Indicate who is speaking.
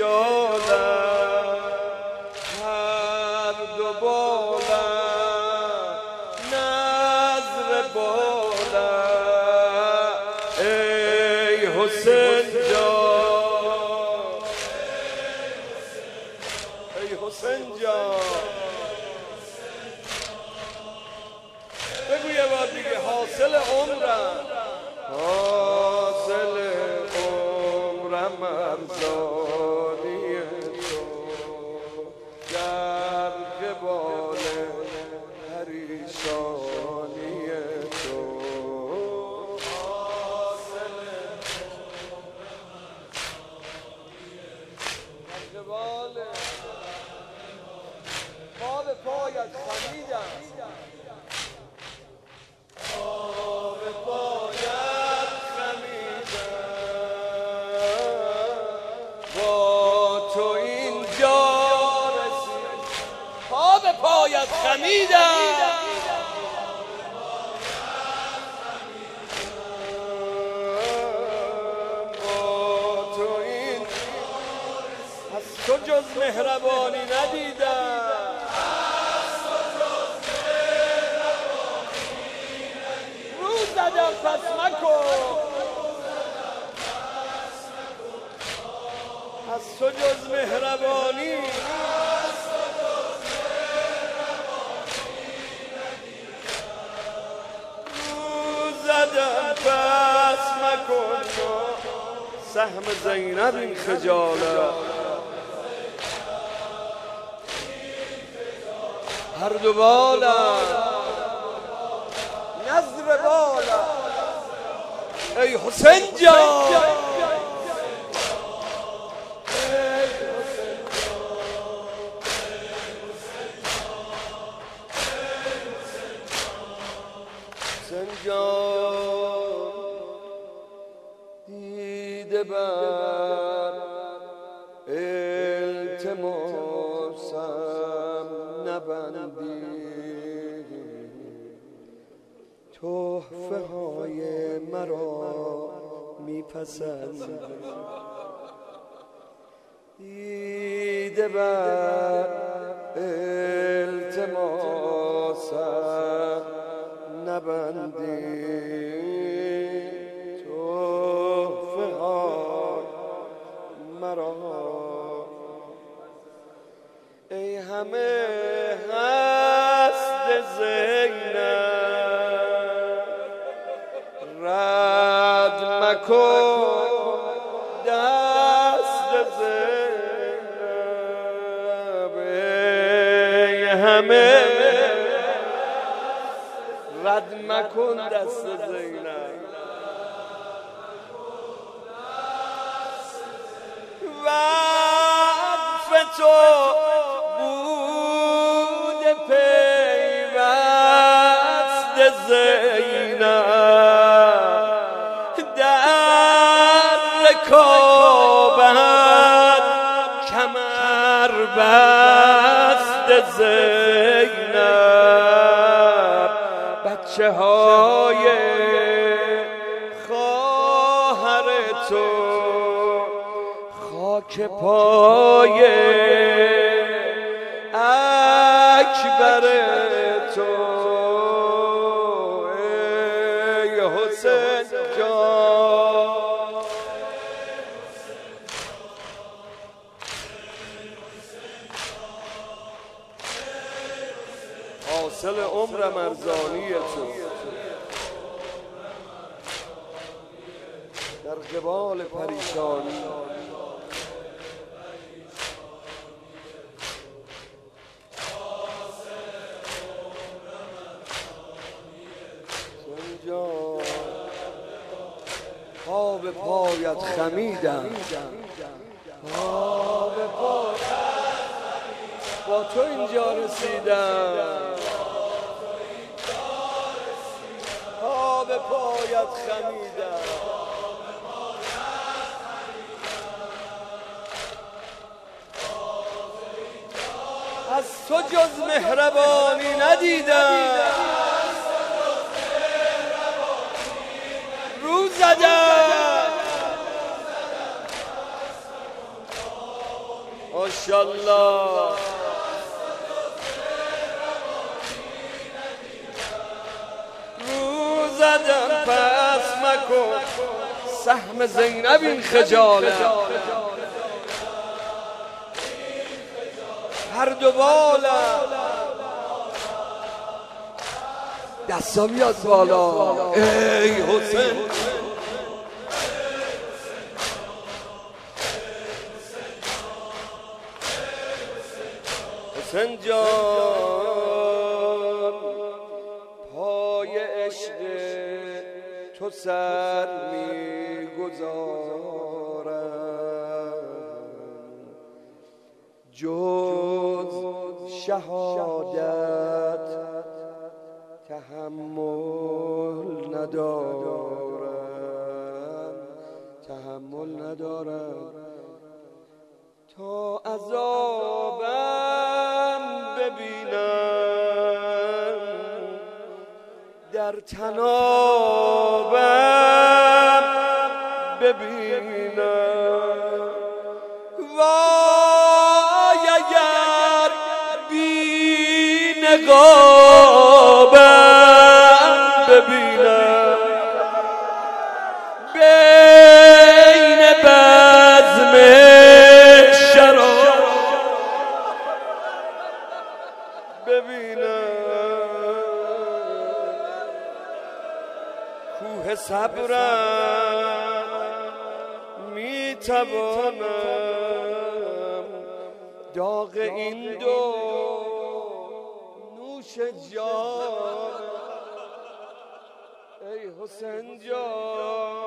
Speaker 1: خجالت هر دو بالم نظر بالم ای حسین جان ای حسین جان بگو یه بار دیگه حاصل عمرم حاصل عمرم ارزانی تو در قبال پریشانی تو حاصل در قبال ما به پایت خمیدم پایت خمیدم با تو این از تو جز مهربانی ندیدم رو زدم پس مکن از تو جز مهربانی بس مکن سهم زینب این خجالت هر دو بالم نظر بالم ای حسین جان حسین جان دیده بر التماسم نبندی تحفه های مرا میپسندی دیده بر التماسم نبندی تحفه های مرا ای همه هست زینب رد مکن دست زینب ای همه رد مکن دست زینب وقف تو بود پیوست زینب در رکابت کمر بست زینب بچه های خواهر تو خاک پای اکبر تو ای حسین جان حاصل عمرم ارزانی تو در قبال پریشانی پا به پایت خمیدم پا به پایت با تو اینجا رسیدم پا به پایت خمیدم از تو جز مهربانی ندیدم رو زدم ماشاءالله. رو زدم پس مکن سهم زینب این خجالت، هر دو بالم دستا بیاد بالا. ای حسین حسین جان، پای عشق تو سر میگذارم، جز شهادت تحمل ندارم، تا عذابم ببینم در تنابم ببینم. وای اگر بی نقابم ببینم بین بزم شراب ببینم، کوه صبرم میتوانم داغ این دو نوش جان. ای حسین جان